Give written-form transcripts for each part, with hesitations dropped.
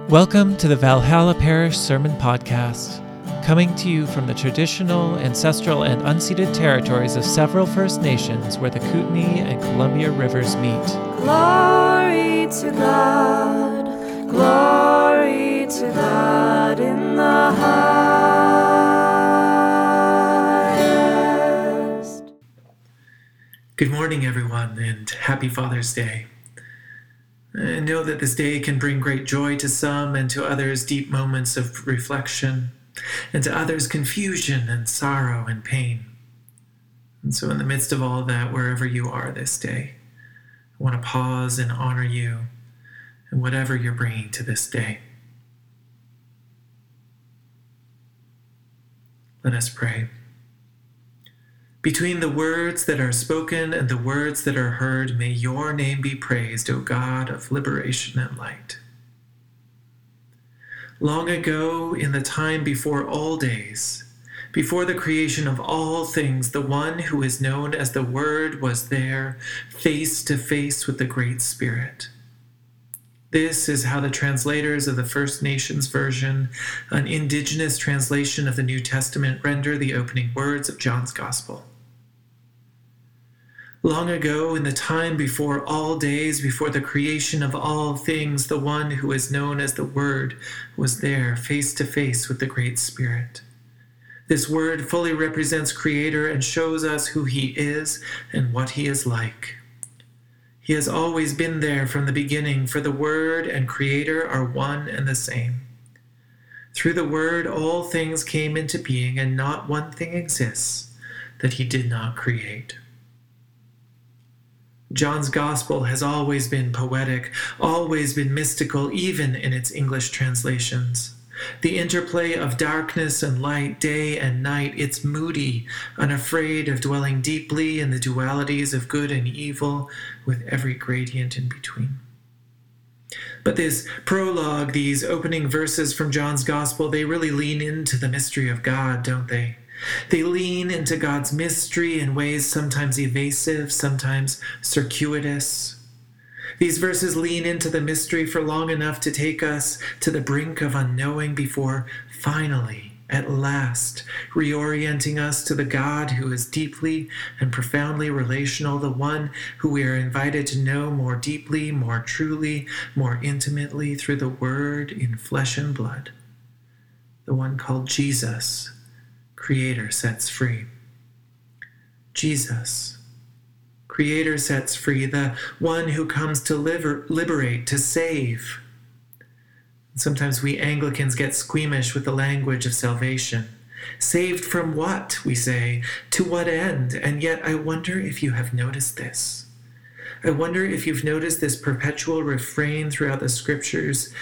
Welcome to the Valhalla Parish Sermon Podcast, coming to you from the traditional, ancestral, and unceded territories of several First Nations where the Kootenay and Columbia Rivers meet. Glory to God in the highest. Good morning, everyone, and happy Father's Day. I know that this day can bring great joy to some, and to others deep moments of reflection, and to others confusion and sorrow and pain. And so in the midst of all that, wherever you are this day, I want to pause and honor you and whatever you're bringing to this day. Let us pray. Between the words that are spoken and the words that are heard, may your name be praised, O God of liberation and light. Long ago, in the time before all days, before the creation of all things, the one who is known as the Word was there, face to face with the Great Spirit. This is how the translators of the First Nations version, an indigenous translation of the New Testament, render the opening words of John's Gospel. Long ago, in the time before all days, before the creation of all things, the one who is known as the Word was there, face to face with the Great Spirit. This Word fully represents Creator and shows us who He is and what He is like. He has always been there from the beginning, for the Word and Creator are one and the same. Through the Word, all things came into being, and not one thing exists that He did not create. John's Gospel has always been poetic, always been mystical, even in its English translations. The interplay of darkness and light, day and night, it's moody, unafraid of dwelling deeply in the dualities of good and evil, with every gradient in between. But this prologue, these opening verses from John's Gospel, they really lean into the mystery of God, don't they? They lean into God's mystery in ways sometimes evasive, sometimes circuitous. These verses lean into the mystery for long enough to take us to the brink of unknowing before finally, at last, reorienting us to the God who is deeply and profoundly relational, the one who we are invited to know more deeply, more truly, more intimately through the Word in flesh and blood, the one called Jesus. Creator sets free. Jesus, Creator sets free, the one who comes to liberate, to save. Sometimes we Anglicans get squeamish with the language of salvation. Saved from what, we say, to what end? And yet I wonder if you have noticed this. I wonder if you've noticed this perpetual refrain throughout the Scriptures,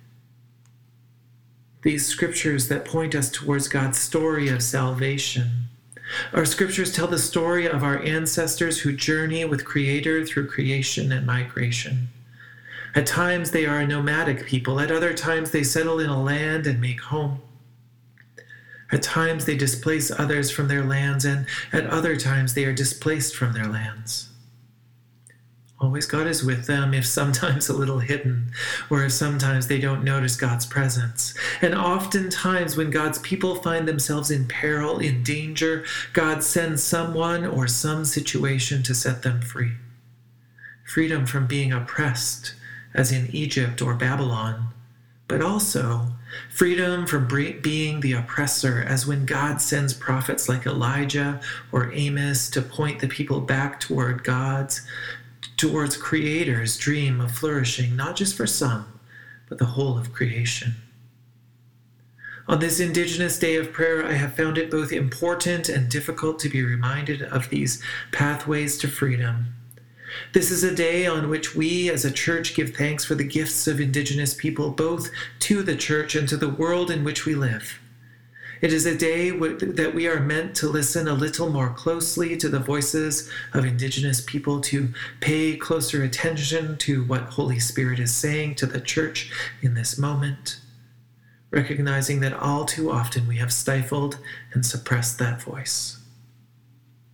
these Scriptures that point us towards God's story of salvation. Our Scriptures tell the story of our ancestors who journey with Creator through creation and migration. At times they are a nomadic people. At other times they settle in a land and make home. At times they displace others from their lands, and at other times they are displaced from their lands. Always God is with them, if sometimes a little hidden, or if sometimes they don't notice God's presence. And oftentimes when God's people find themselves in peril, in danger, God sends someone or some situation to set them free. Freedom from being oppressed, as in Egypt or Babylon, but also freedom from being the oppressor, as when God sends prophets like Elijah or Amos to point the people back towards Creator's dream of flourishing, not just for some, but the whole of creation. On this Indigenous Day of Prayer, I have found it both important and difficult to be reminded of these pathways to freedom. This is a day on which we as a church give thanks for the gifts of Indigenous people, both to the church and to the world in which we live. It is a day that we are meant to listen a little more closely to the voices of Indigenous people, to pay closer attention to what Holy Spirit is saying to the church in this moment, recognizing that all too often we have stifled and suppressed that voice.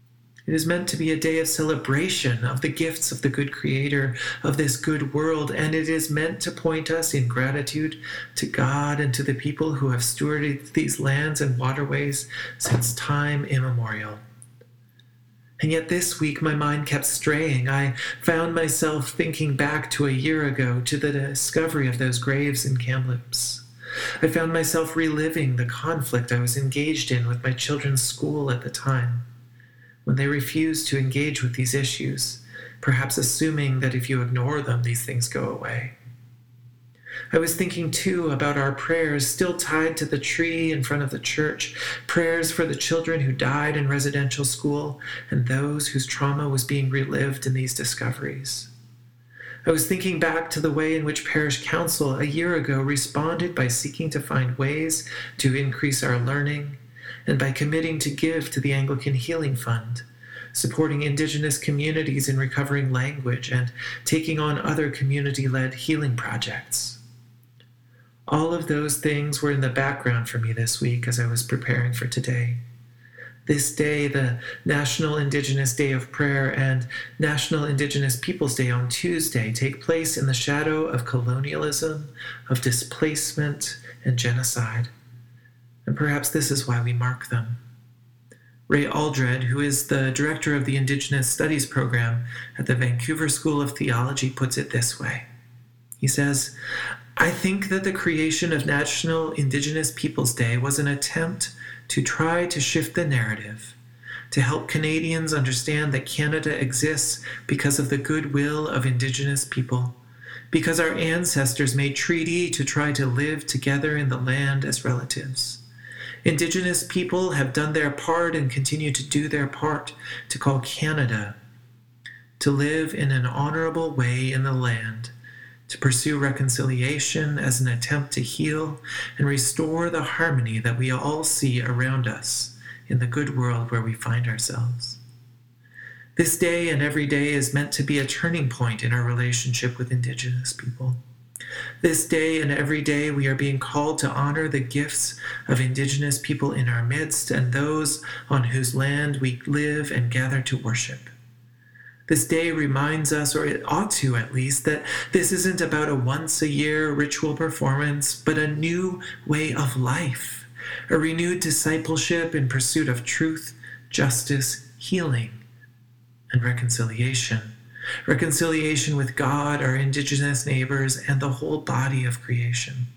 It is meant to be a day of celebration of the gifts of the good Creator of this good world, and it is meant to point us in gratitude to God and to the people who have stewarded these lands and waterways since time immemorial. And yet this week my mind kept straying. I found myself thinking back to a year ago, to the discovery of those graves in Kamloops. I found myself reliving the conflict I was engaged in with my children's school at the time, when they refused to engage with these issues, perhaps assuming that if you ignore them, these things go away. I was thinking too about our prayers still tied to the tree in front of the church, prayers for the children who died in residential school and those whose trauma was being relived in these discoveries. I was thinking back to the way in which Parish Council a year ago responded by seeking to find ways to increase our learning, and by committing to give to the Anglican Healing Fund, supporting Indigenous communities in recovering language and taking on other community-led healing projects. All of those things were in the background for me this week as I was preparing for today. This day, the National Indigenous Day of Prayer and National Indigenous Peoples Day on Tuesday, take place in the shadow of colonialism, of displacement, and genocide. And perhaps this is why we mark them. Ray Aldred, who is the director of the Indigenous Studies program at the Vancouver School of Theology, puts it this way. He says, "I think that the creation of National Indigenous Peoples Day was an attempt to try to shift the narrative, to help Canadians understand that Canada exists because of the goodwill of Indigenous people, because our ancestors made treaty to try to live together in the land as relatives. Indigenous people have done their part and continue to do their part to call Canada, to live in an honorable way in the land, to pursue reconciliation as an attempt to heal and restore the harmony that we all see around us in the good world where we find ourselves. This day and every day is meant to be a turning point in our relationship with Indigenous people. This day and every day we are being called to honor the gifts of Indigenous people in our midst and those on whose land we live and gather to worship. This day reminds us, or it ought to at least, that this isn't about a once-a-year ritual performance, but a new way of life, a renewed discipleship in pursuit of truth, justice, healing, and reconciliation. Reconciliation with God, our Indigenous neighbors, and the whole body of creation.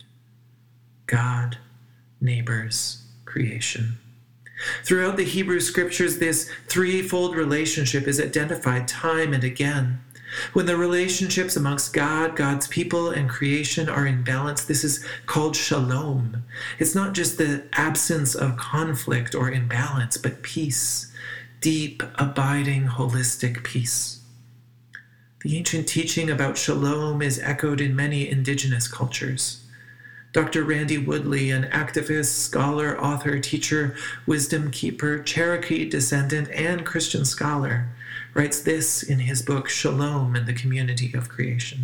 God, neighbors, creation. Throughout the Hebrew Scriptures, this threefold relationship is identified time and again. When the relationships amongst God, God's people, and creation are in balance, this is called shalom. It's not just the absence of conflict or imbalance, but peace, deep, abiding, holistic peace. The ancient teaching about shalom is echoed in many Indigenous cultures. Dr. Randy Woodley, an activist, scholar, author, teacher, wisdom keeper, Cherokee descendant, and Christian scholar, writes this in his book, Shalom and the Community of Creation.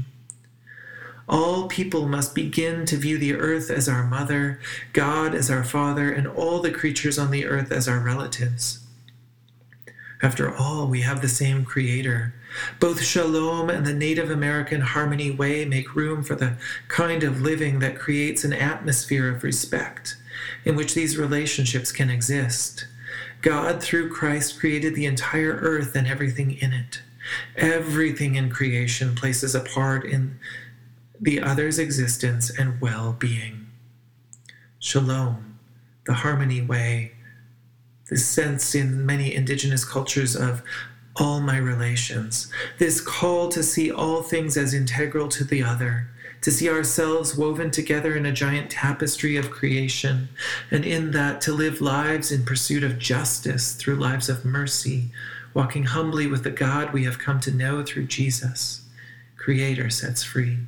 All people must begin to view the earth as our mother, God as our father, and all the creatures on the earth as our relatives. After all, we have the same Creator. Both Shalom and the Native American Harmony Way make room for the kind of living that creates an atmosphere of respect in which these relationships can exist. God, through Christ, created the entire earth and everything in it. Everything in creation places a part in the other's existence and well-being. Shalom, the Harmony Way, this sense in many Indigenous cultures of all my relations, this call to see all things as integral to the other, to see ourselves woven together in a giant tapestry of creation, and in that to live lives in pursuit of justice through lives of mercy, walking humbly with the God we have come to know through Jesus, Creator sets free.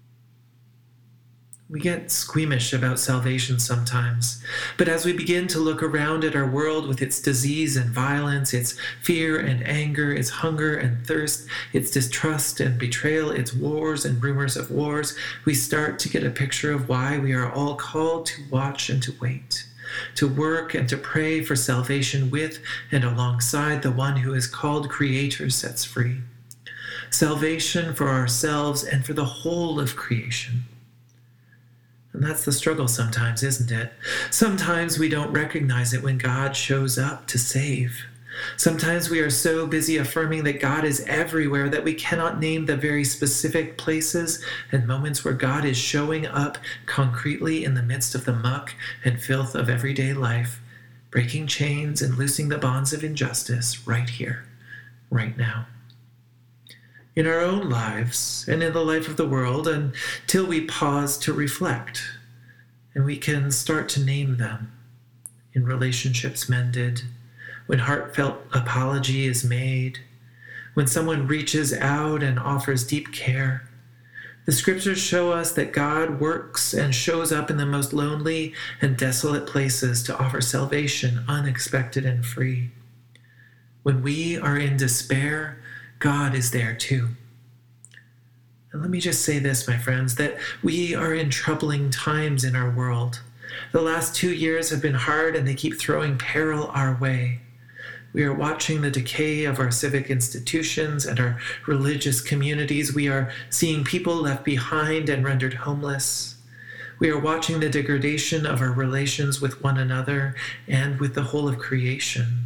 We get squeamish about salvation sometimes, but as we begin to look around at our world with its disease and violence, its fear and anger, its hunger and thirst, its distrust and betrayal, its wars and rumors of wars, we start to get a picture of why we are all called to watch and to wait, to work and to pray for salvation with and alongside the one who is called Creator sets free. Salvation for ourselves and for the whole of creation. And that's the struggle sometimes, isn't it? Sometimes we don't recognize it when God shows up to save. Sometimes we are so busy affirming that God is everywhere that we cannot name the very specific places and moments where God is showing up concretely in the midst of the muck and filth of everyday life, breaking chains and loosing the bonds of injustice right here, right now. In our own lives and in the life of the world, until we pause to reflect and we can start to name them in relationships mended, when heartfelt apology is made, when someone reaches out and offers deep care. The scriptures show us that God works and shows up in the most lonely and desolate places to offer salvation unexpected and free. When we are in despair, God is there too. And let me just say this, my friends, that we are in troubling times in our world. The last 2 years have been hard and they keep throwing peril our way. We are watching the decay of our civic institutions and our religious communities. We are seeing people left behind and rendered homeless. We are watching the degradation of our relations with one another and with the whole of creation.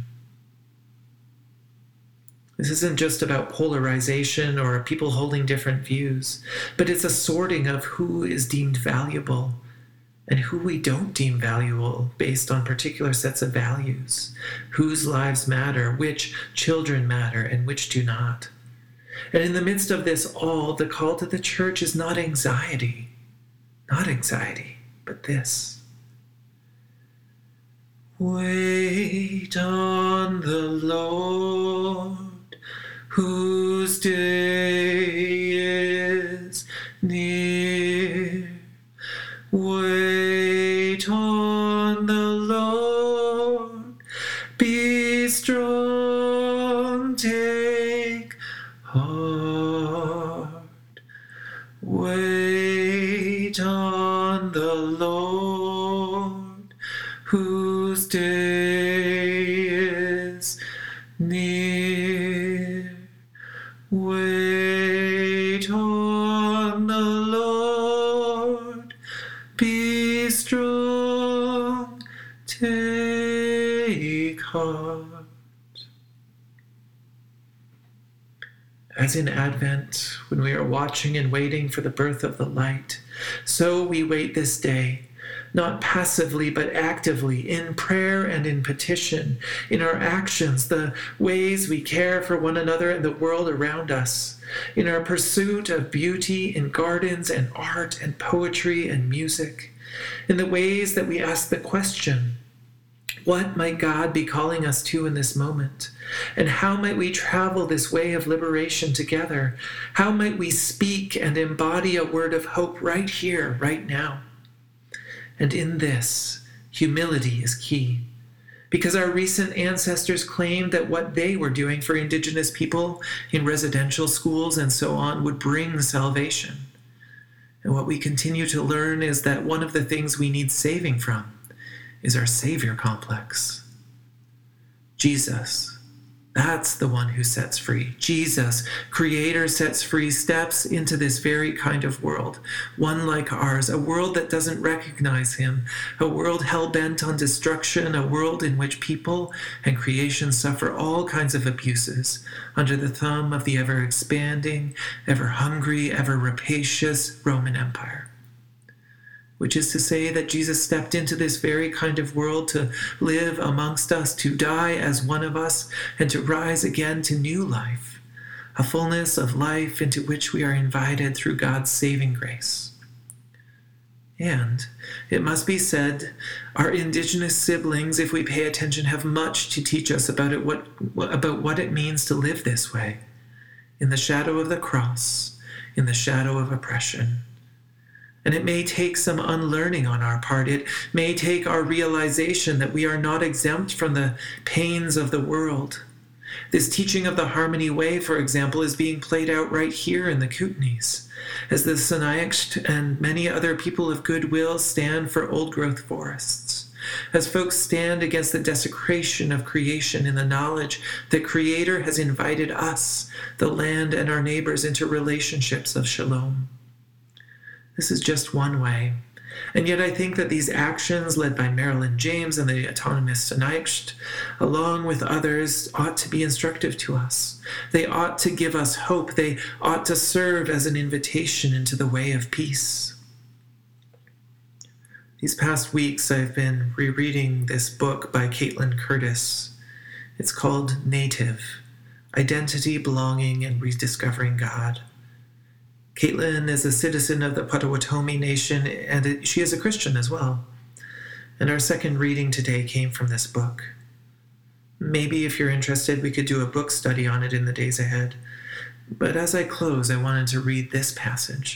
This isn't just about polarization or people holding different views, but it's a sorting of who is deemed valuable and who we don't deem valuable based on particular sets of values, whose lives matter, which children matter, and which do not. And in the midst of this all, the call to the church is not anxiety, but this. Wait on the Lord, whose day is near. Wait on the Lord, be strong, take heart. Wait on the Lord, whose day is near. Wait on the Lord, be strong, take heart. As in Advent, when we are watching and waiting for the birth of the light, so we wait this day, not passively but actively, in prayer and in petition, in our actions, the ways we care for one another and the world around us, in our pursuit of beauty in gardens and art and poetry and music, in the ways that we ask the question, what might God be calling us to in this moment? And how might we travel this way of liberation together? How might we speak and embody a word of hope right here, right now? And in this, humility is key. Because our recent ancestors claimed that what they were doing for Indigenous people in residential schools and so on would bring salvation. And what we continue to learn is that one of the things we need saving from is our Savior complex. Jesus, that's the one who sets free. Jesus, Creator, sets free, steps into this very kind of world, one like ours, a world that doesn't recognize him, a world hell-bent on destruction, a world in which people and creation suffer all kinds of abuses under the thumb of the ever-expanding, ever-hungry, ever-rapacious Roman Empire. Which is to say that Jesus stepped into this very kind of world to live amongst us, to die as one of us, and to rise again to new life, a fullness of life into which we are invited through God's saving grace. And it must be said, our Indigenous siblings, if we pay attention, have much to teach us about what it means to live this way, in the shadow of the cross, in the shadow of oppression. And it may take some unlearning on our part. It may take our realization that we are not exempt from the pains of the world. This teaching of the Harmony Way, for example, is being played out right here in the Kootenays, as the Sinixt and many other people of goodwill stand for old-growth forests. as folks stand against the desecration of creation in the knowledge that Creator has invited us, the land and our neighbors, into relationships of shalom. This is just one way. And yet I think that these actions led by Marilyn James and the autonomous Synaicht, along with others, ought to be instructive to us. They ought to give us hope. They ought to serve as an invitation into the way of peace. These past weeks I've been rereading this book by Caitlin Curtis. It's called Native: Identity, Belonging, and Rediscovering God. Caitlin is a citizen of the Potawatomi Nation, and she is a Christian as well. And our second reading today came from this book. Maybe if you're interested, we could do a book study on it in the days ahead. But as I close, I wanted to read this passage.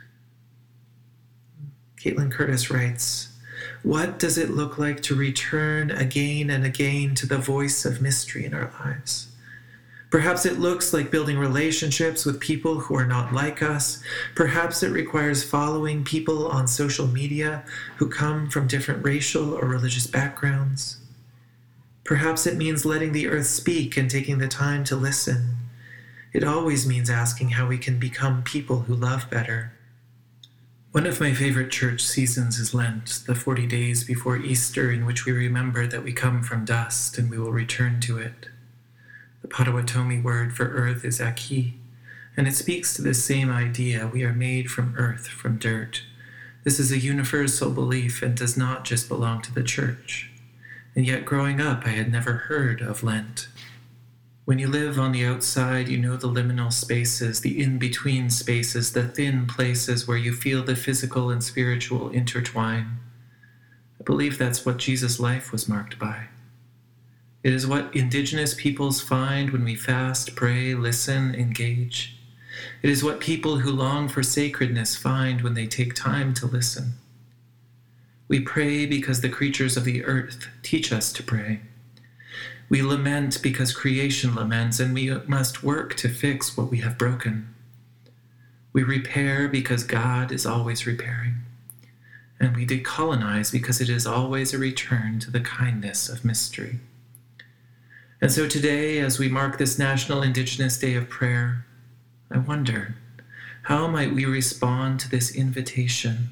Caitlin Curtis writes, "What does it look like to return again and again to the voice of mystery in our lives? Perhaps it looks like building relationships with people who are not like us. Perhaps it requires following people on social media who come from different racial or religious backgrounds. Perhaps it means letting the earth speak and taking the time to listen. It always means asking how we can become people who love better." One of my favorite church seasons is Lent, the 40 days before Easter, in which we remember that we come from dust and we will return to it. The Potawatomi word for earth is aki, and it speaks to the same idea. We are made from earth, from dirt. This is a universal belief and does not just belong to the church. And yet growing up, I had never heard of Lent. When you live on the outside, you know the liminal spaces, the in-between spaces, the thin places where you feel the physical and spiritual intertwine. I believe that's what Jesus' life was marked by. It is what indigenous peoples find when we fast, pray, listen, engage. It is what people who long for sacredness find when they take time to listen. We pray because the creatures of the earth teach us to pray. We lament because creation laments, and we must work to fix what we have broken. We repair because God is always repairing. And we decolonize because it is always a return to the kindness of mystery. And so today, as we mark this National Indigenous Day of Prayer, I wonder, how might we respond to this invitation?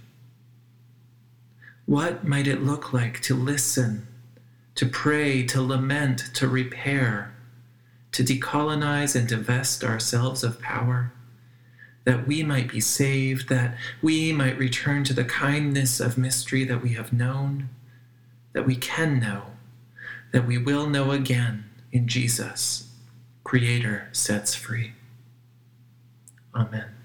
What might it look like to listen, to pray, to lament, to repair, to decolonize and divest ourselves of power, that we might be saved, that we might return to the kindness of mystery that we have known, that we can know, that we will know again in Jesus, Creator sets free. Amen.